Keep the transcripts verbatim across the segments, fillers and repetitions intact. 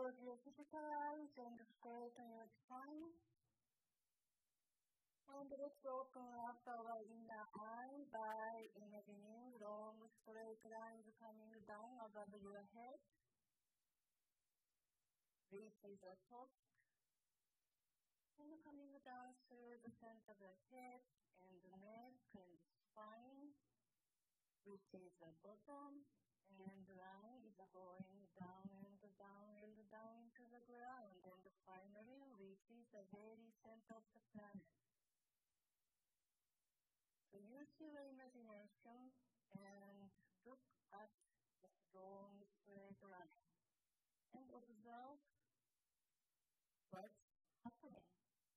of your physical eyes and straight on your spine. And let's open up our inner eye by imagining long straight lines coming down above your head. Reach the top and coming down through the center of the head and the neck and spine. Reach the bottom. And the line is going down and down and down to the ground, and finally reaches the very center of the planet. So use your imagination and look at the strong straight line and observe what's happening.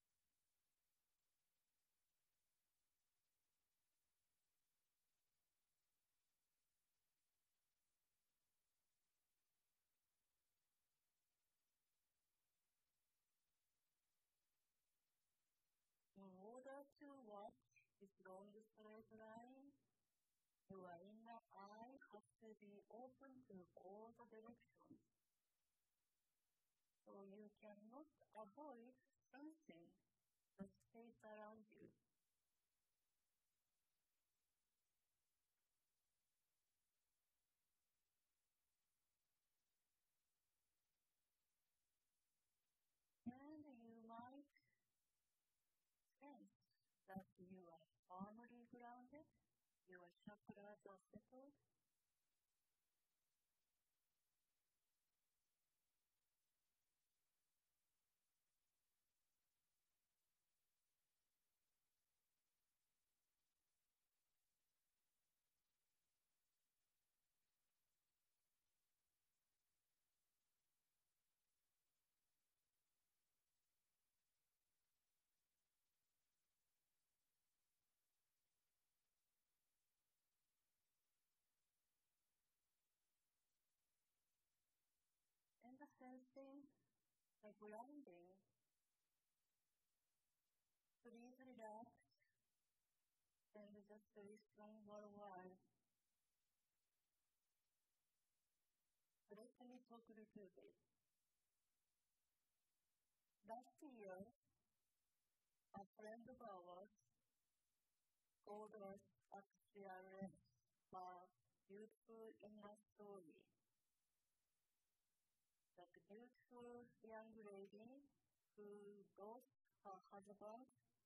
In order to watch this long straight line, your inner eye has to be open to all the directions. So you cannot avoid sensing the space around you. And you might sense that you are firmly grounded, your chakras are settled. And the sensing, the grounding, please relax and just listen for a while. Let me talk a little bit. Last year, a friend of ours called us at C R S for beautiful inner story. That beautiful young lady who lost her husband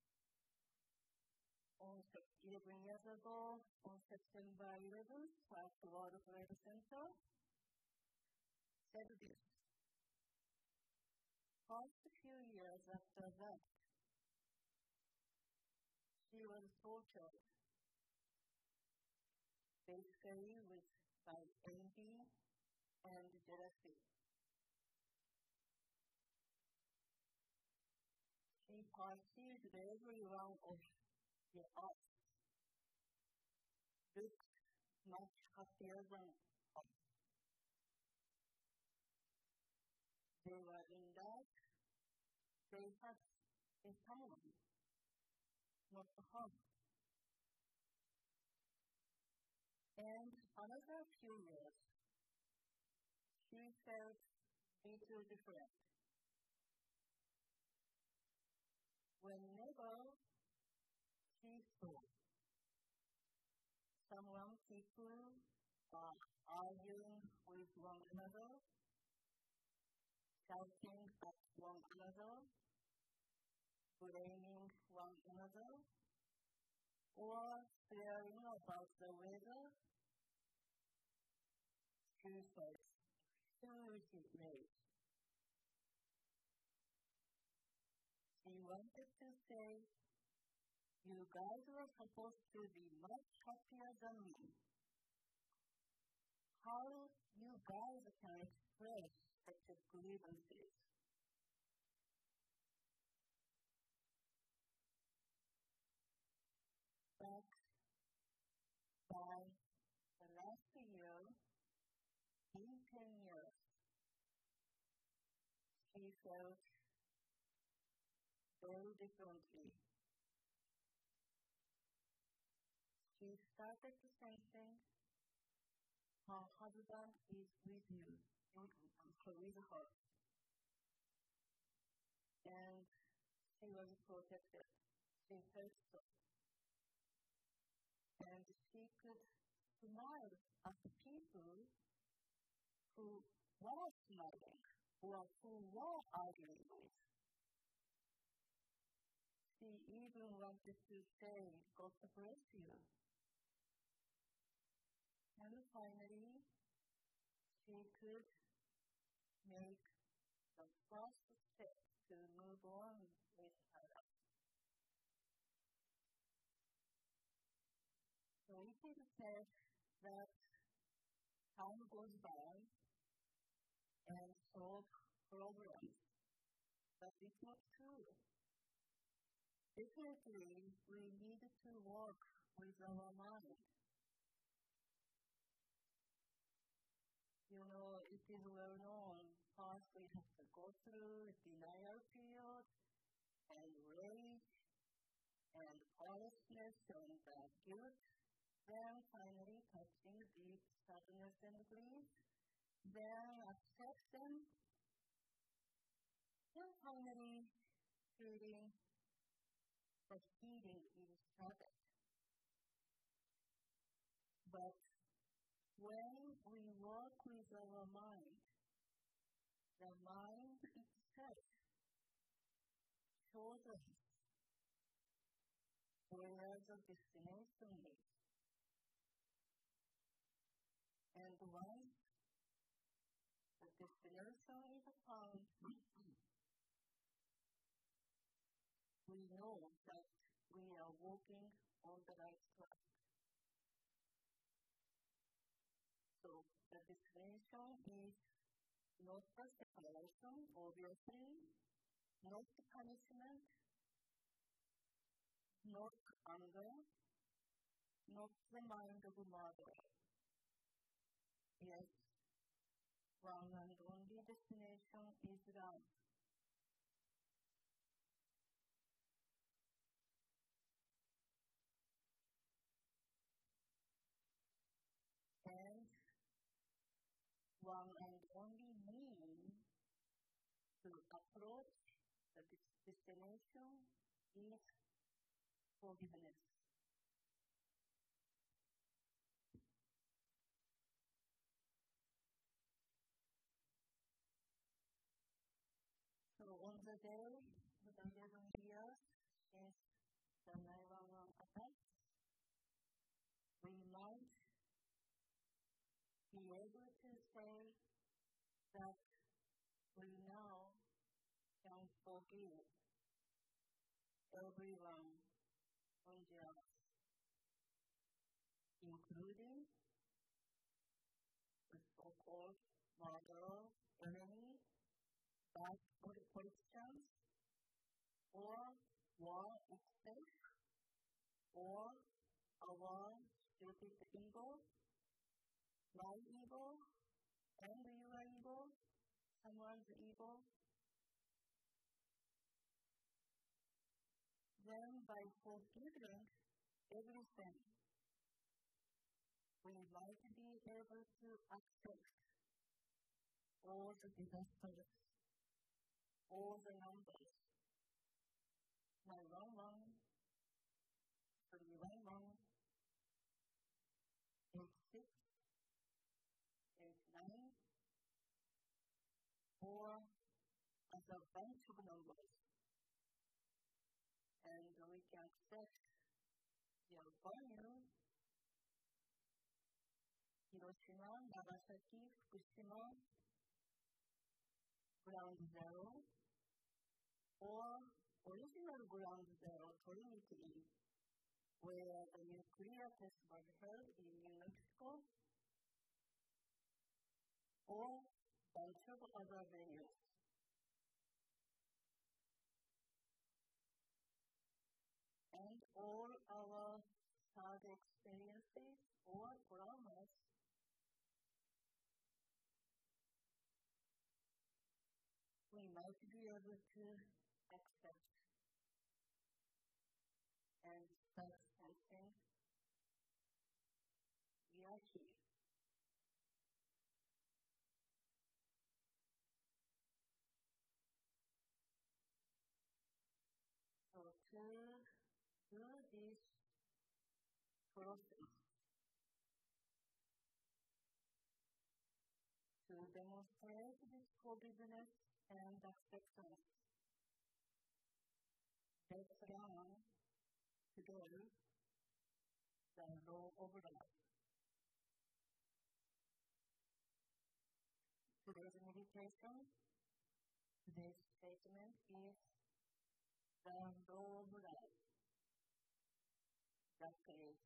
on eleven years ago on September eleventh at the World Trade Center said this. First few years after that, she was tortured, basically with by envy and jealousy. She perceived every one of the us looked much happier than us. They were in love. They had a family, not a home. And another few years, she felt a little different. Whenever she saw someone, people are arguing with one another, shouting at one another, blaming one another, or swearing about the weather, she felt huge rage. She wanted to say, you guys were supposed to be much happier than me. How you guys can express such grievances? But by the last year, in ten years, she felt very differently. She started sensing her husband is with you, with her. was protected. She felt so. And she could smile at the people who were smiling or who were arguing with. She even wanted to say, God bless you. And finally, she could make the first step to move on with her life. So it is said that time goes by and solve problems, but it's not true. Definitely, we need to work with our mind. You know, it is well known. First, we have to go through denial period and rage and powerlessness and uh, guilt. Then finally, touching deep sadness and grief. Then accept them. Then finally, feeling the healing is started. But when we work with our mind, the mind itself shows us where the destination is. And once the destination is found, we know that we are walking on the right track. So the destination is not the separation, obviously, not the punishment, not anger, not the mind of murder. Yes, one and only destination is love. And one and only means to approach the destination is forgiveness. So on the day of the eleven years since the nine one one attack, we might be able to say that we now can forgive everyone on the earth, including the so-called murderer, enemy, bad politicians, or war itself, or our stupid ego, my ego, and your ego, someone's ego. Then by forgiving everything, we might be able to accept all the disasters, all the numbers, nine one one, three one one, eight six, eight nine, or as a bunch of numbers. And we can accept their value. Hiroshima, Nagasaki, Fukushima, ground zero, or original ground zero, Trinity, where the nuclear test was held in New Mexico, or a bunch of other venues. And all our sad experiences or traumas we might be able to accept and start sensing we are here. to do this process to demonstrate this forgiveness and acceptance. Let's learn today the law of love. Today's meditation, today's statement is the law of love. That is,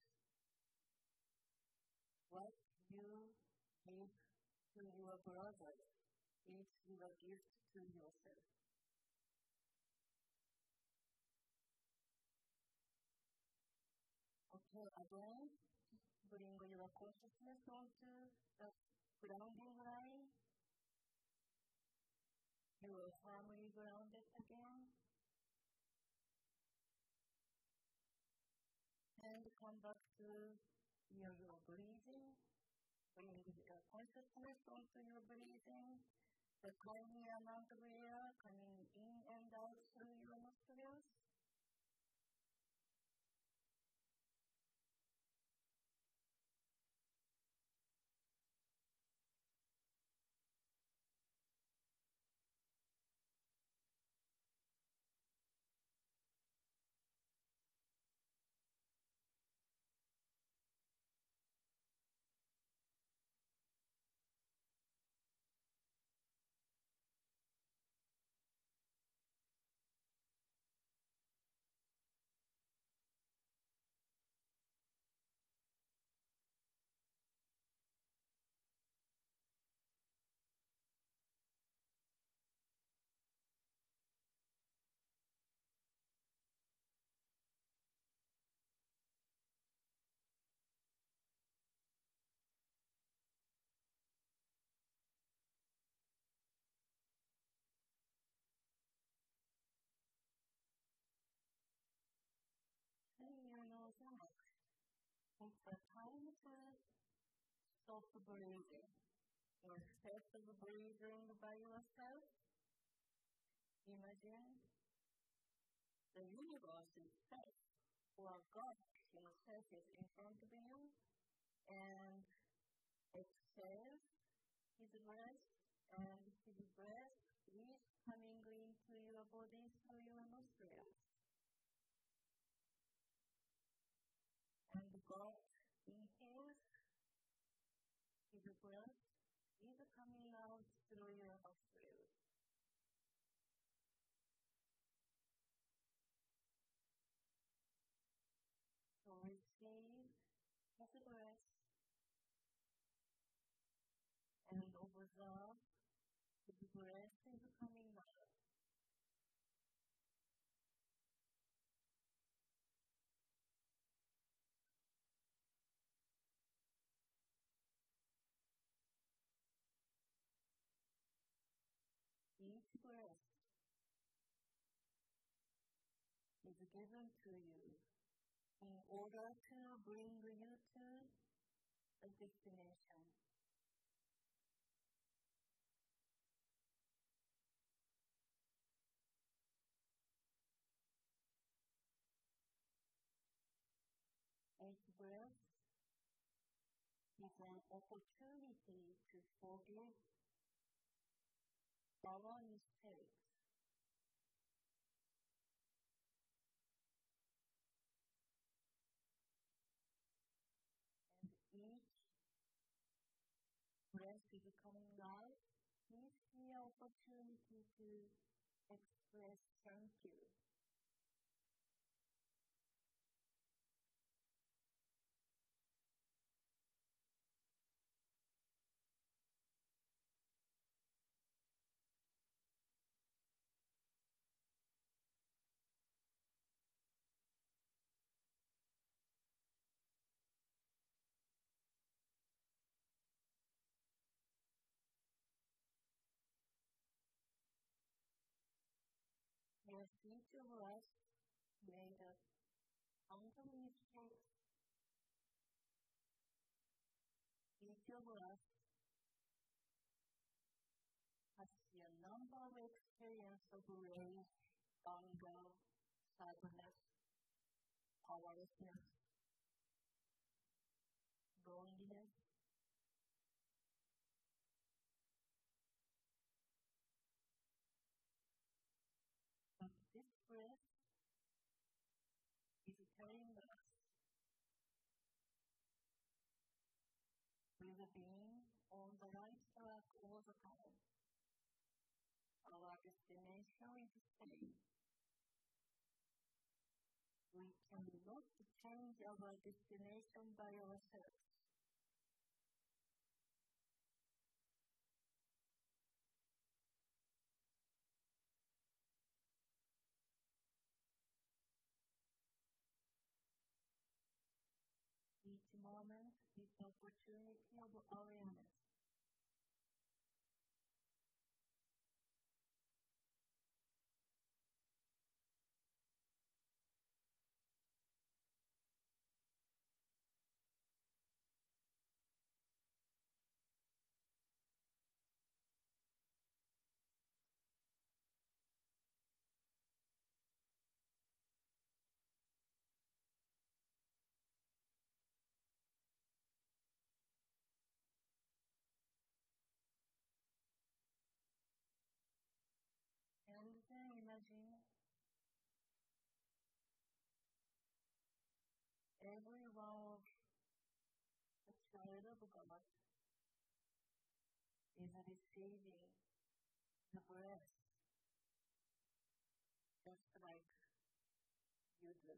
what you give to your brother is your gift to yourself. Okay, again, bring your consciousness onto the grounding line. You are firmly grounded again. And come back to your, your breathing. Bring your consciousness onto your breathing. The tiny amount of air coming in and out through your nostrils. And you know that it's a time to stop breathing. Instead of breathing by yourself, imagine the universe itself, or God himself is in front of you, and exhale his breath, and his breath is coming into your body through your nostrils. And God inhales, his breath is coming out through your nostrils. So receive his breath and observe his breath is coming out. Each breath is given to you in order to bring you to the destination. Each breath is an opportunity to forgive our mistakes. And each breath is coming out is the opportunity to express thank you. Yes, each of us made a tons of mistakes. Each of us has a number of experience of rage, anger, sadness, powerlessness, loneliness. But this breath is telling us we will be on the right track all the time. Our destination is the same. We cannot change our destination by ourselves. Each moment is an opportunity of awareness. And then imagine every one of the child of God is receiving the breath just like you do.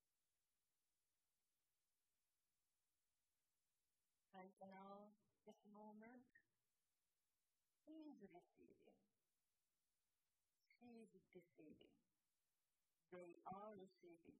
Right now, this moment, he is receiving. She is receiving. They are receiving.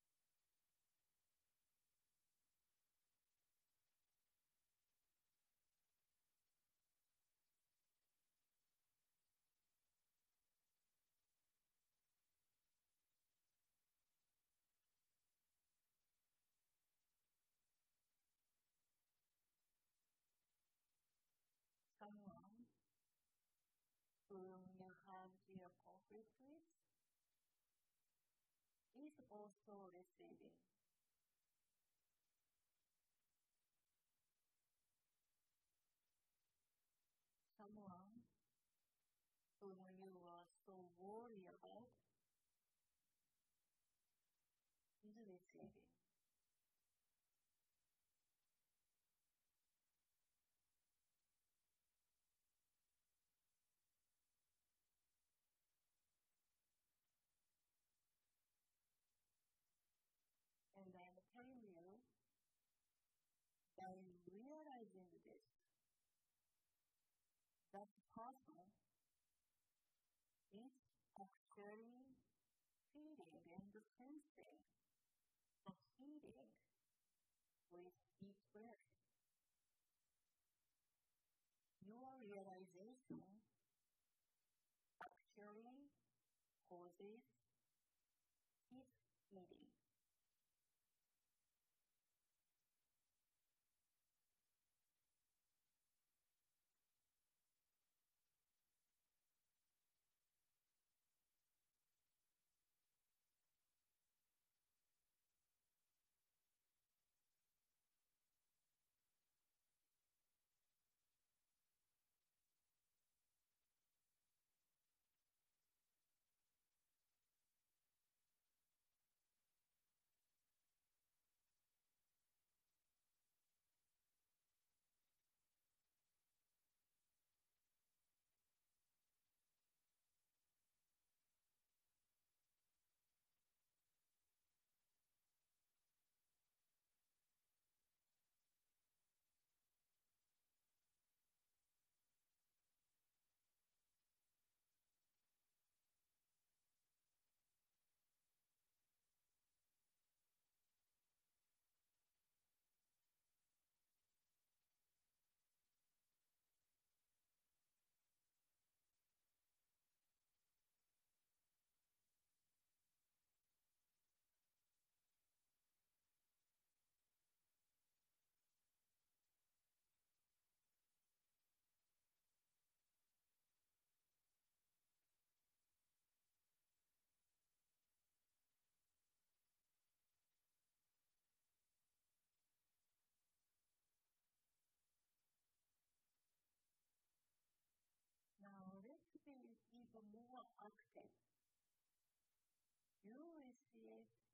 Someone whom you have your conflict with is also receiving. Someone whom you are so worried about is receiving. And I'm telling you, by realizing this, that person is actually feeling and sensing the healing with each breath. Your realization actually causes his healing.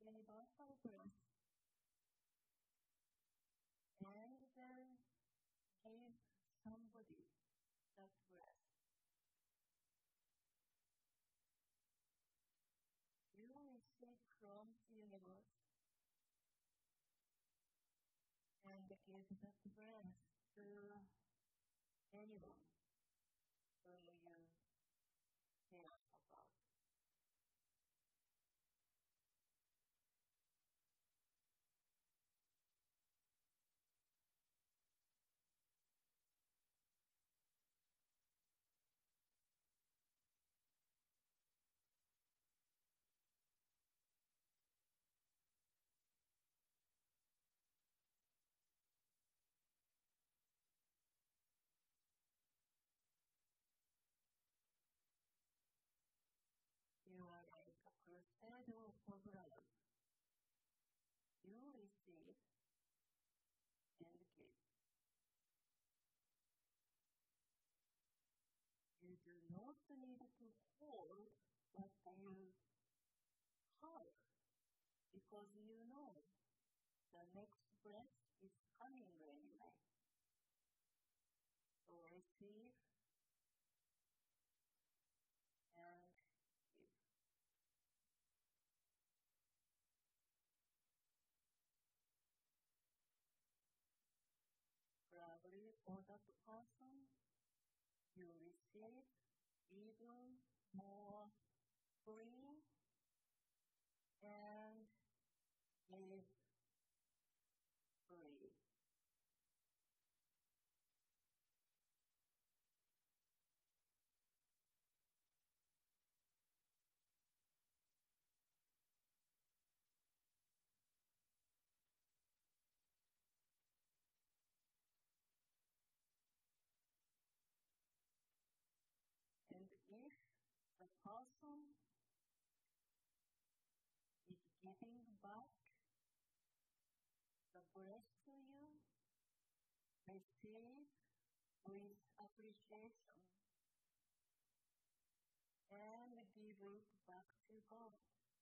universal breath, and then give somebody that breath. You receive from the universe and give that breath to anyone whom you care about. You are like a crusader for love. You receive and give. You do not need to hold what you have because you know the next breath is coming anyway. So receive and give. Probably for that person, you receive even more free and give free. And if the person is giving back the breath to you, receive with appreciation and give it back to God.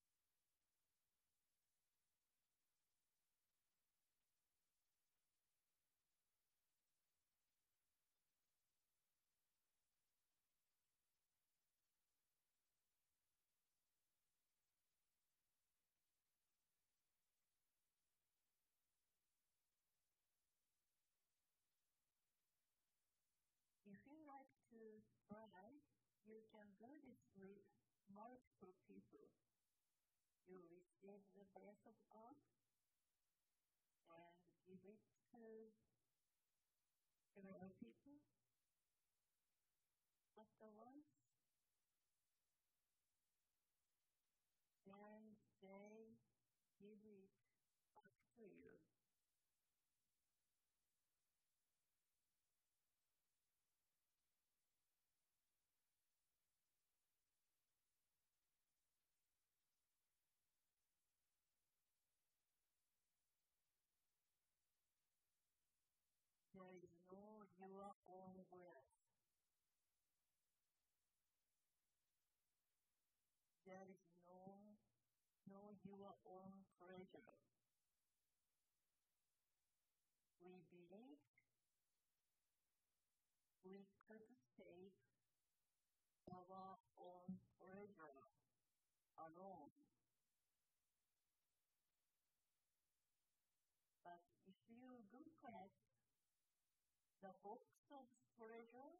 If you like to try, you can do this with multiple people. You receive the breath of God and give it to several people after once, and they give it back to you. There is no your own breath. There is no no your own pleasure. We believe we could save our own pleasure alone. But if you look at the box of pleasure,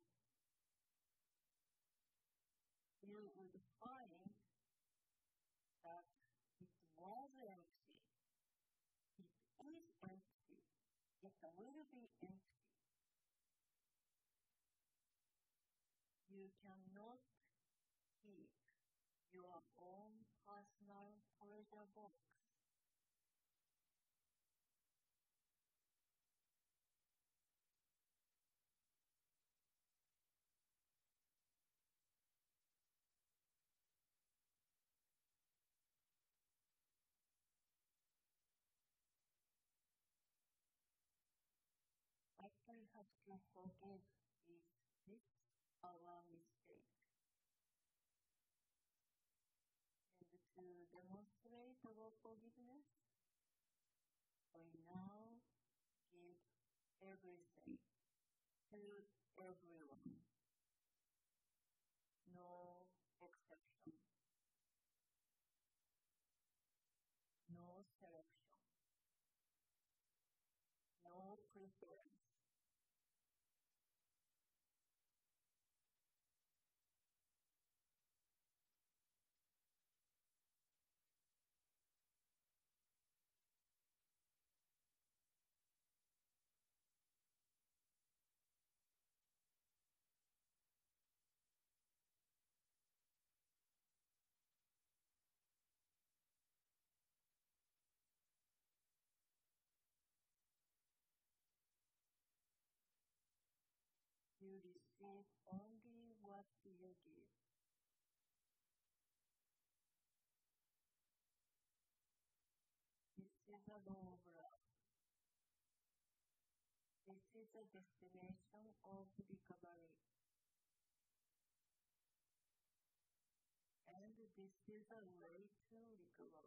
you would find that it was empty. It is empty. It will be empty. You cannot keep your own personal pleasure box. What we have to forgive is this our mistake. And to demonstrate unconditional forgiveness, we now give everything to everyone. No exception. No selection. No preference. You receive only what you give. This is a law of love. This is a destination of recovery. And this is a way to recover.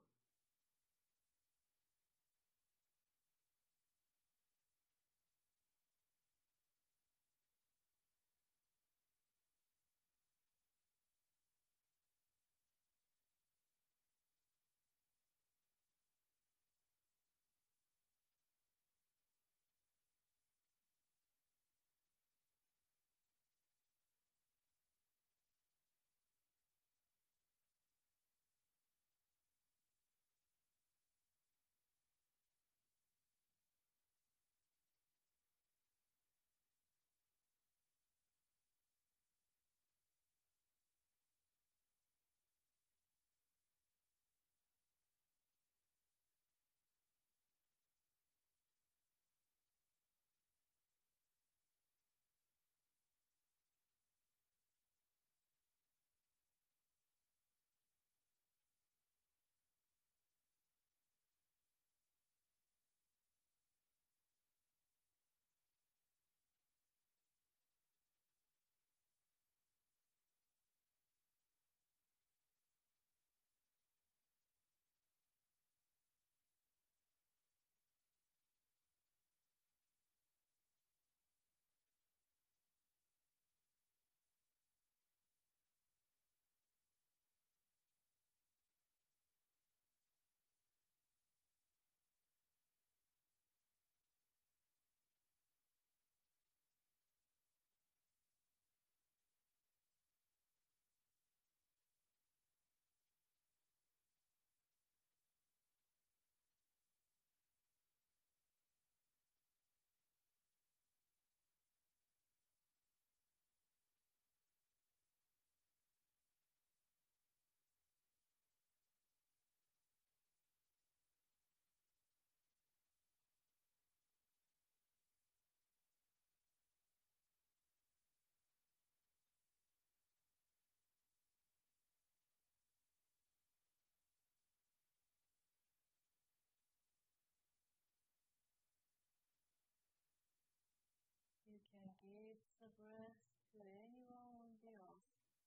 You can give the breath to anyone on the earth.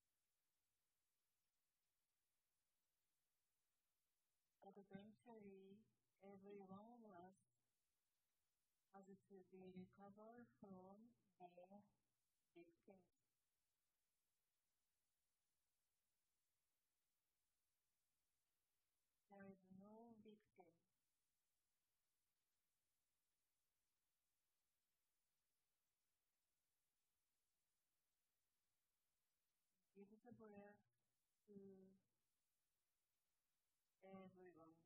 But eventually, every one of us has to be recovered from being victims. There is no victim. Give the breath to everyone.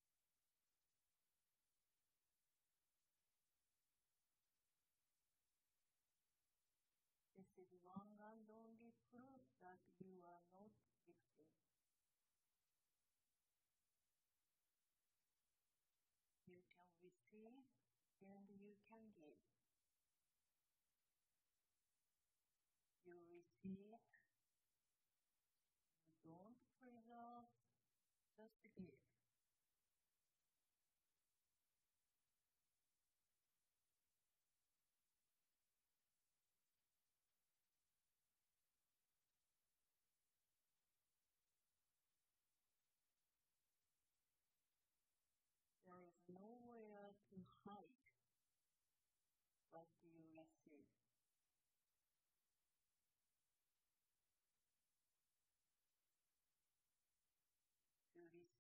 This is one and only proof that you are not victim. You can receive and you can give. You receive, you don't preserve, just give.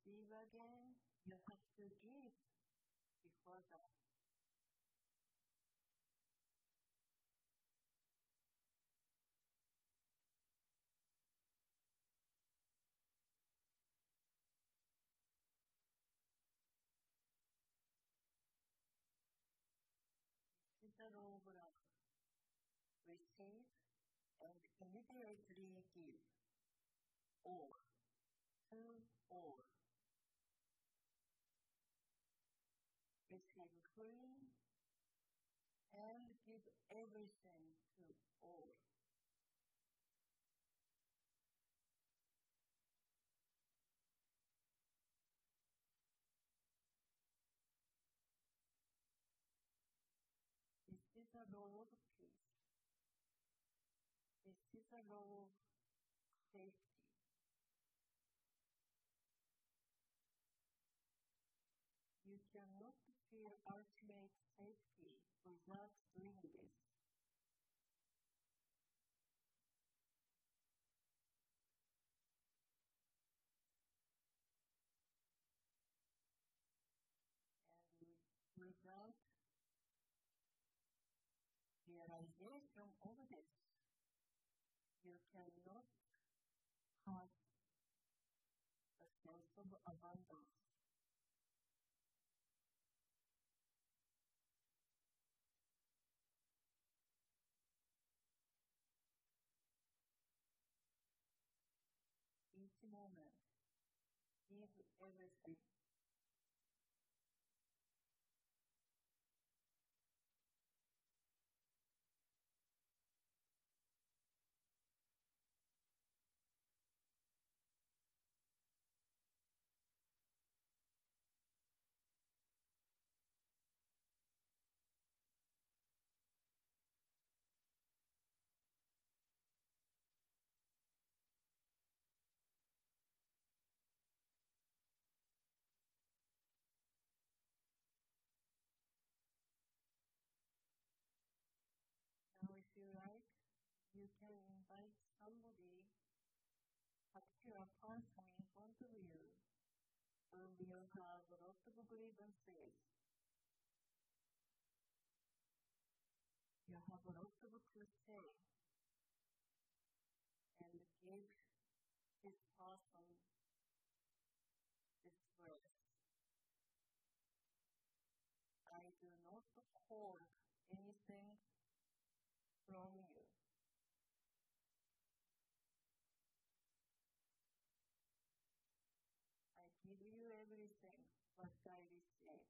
receive again, you have to give before that. This is the law of love. Receive and immediately give. All. To all. Receive free and give everything to all. This is a law of peace. This is a law of safety. You cannot feel ultimate safety without doing this. And without realization of this, you cannot have a sense of abundance. Each moment, give everything. Now, if you like, you can invite somebody, particular person in front of you, who will have a lot of grievances. You have a lot of to say, and give this person this breath. I do not hold anything from you. I give you everything what I receive.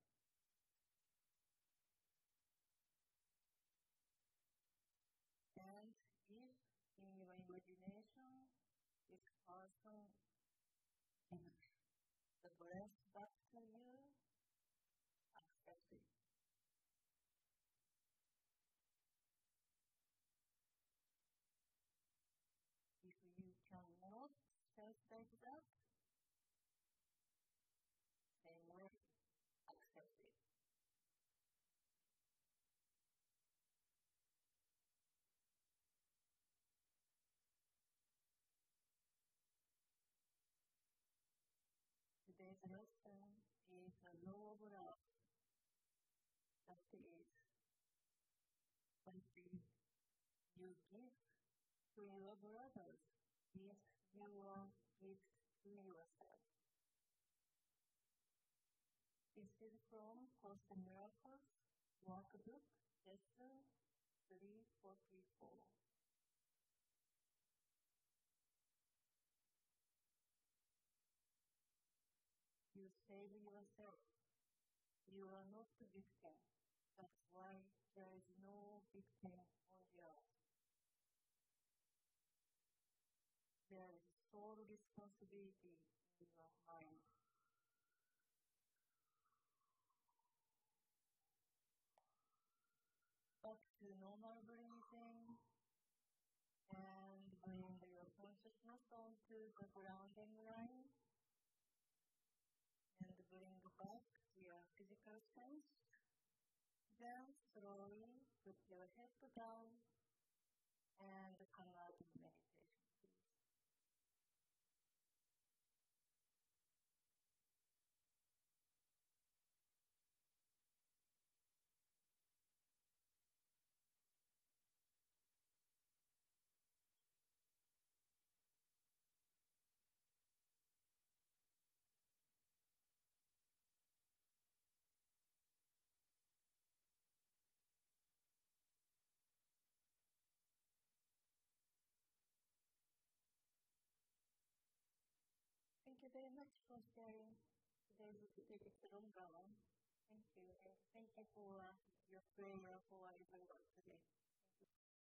And if in your imagination this person gives the breath back to you, accept it. If you cannot sense like that, same way, accept it. Today's lesson is a law of love. That is, what is you give to your brothers if you will give to yourself. This is from Course in Miracles, Workbook, Lesson three forty-four. You save yourself. You are not the victim. That's why there is no victim on the earth. There is sole responsibility in your mind. Back to normal breathing and bring your consciousness onto the grounding line and bring back your physical sense. Then slowly put your head down and come out of meditation, please. very much for sharing today's David Longawan. Thank you. And thank you for uh, your prayer for everyone today.